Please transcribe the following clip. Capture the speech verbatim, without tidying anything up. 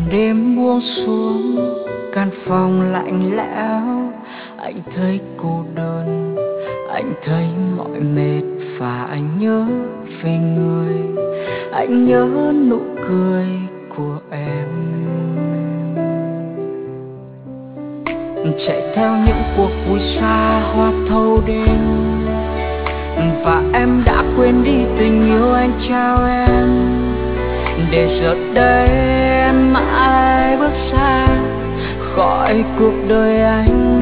đêm buông xuống, căn phòng lạnh lẽo, anh thấy cô đơn, anh thấy mỏi mệt và anh nhớ về người, anh nhớ nụ cười của em. Chạy theo những cuộc vui xa hoa thâu đêm, và em đã quên đi tình yêu anh trao em. Để giờ đây em mãi bước xa khỏi cuộc đời anh,